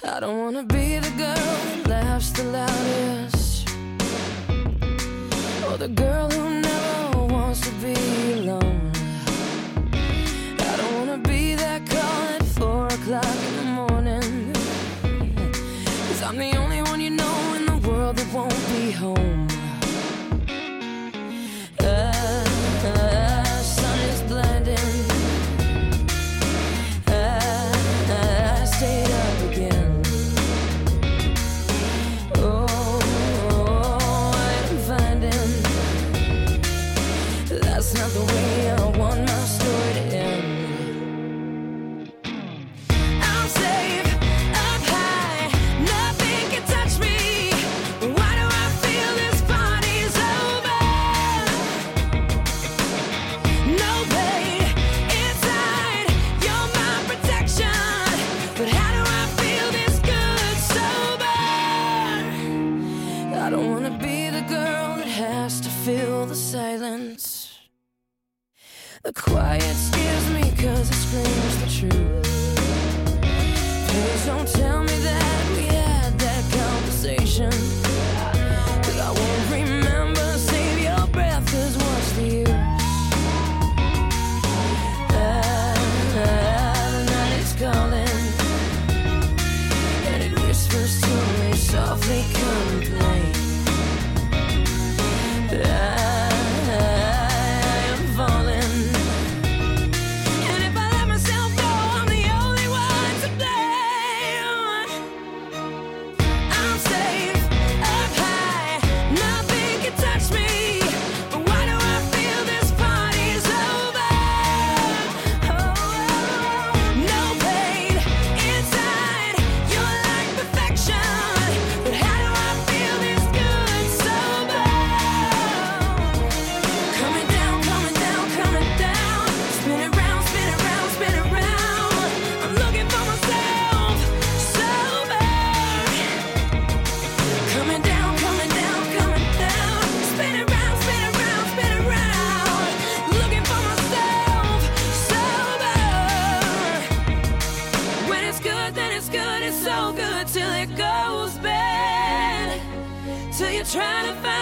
I don't wanna be the girl that laughs the loudest, or the girl who never wants to be alone. I don't wanna be that call at 4 o'clock in the morning, 'cause I'm the only one you know in the world that won't be home. Sun is blinding, I stayed up again. That's not the way I want my story to end. I'm safe up high, nothing can touch me. Why do I feel this party's over? No pain inside, you're my protection. But how do I feel this good sober? I don't wanna be the girl that has to fill the silence. The quiet scares me 'cause it screams the truth. Please don't tell me that we had that conversation, 'cause I won't remember. Save your breath, 'cause what's the use? The night is calling, and it whispers to me softly, come and play. Till you're trying to find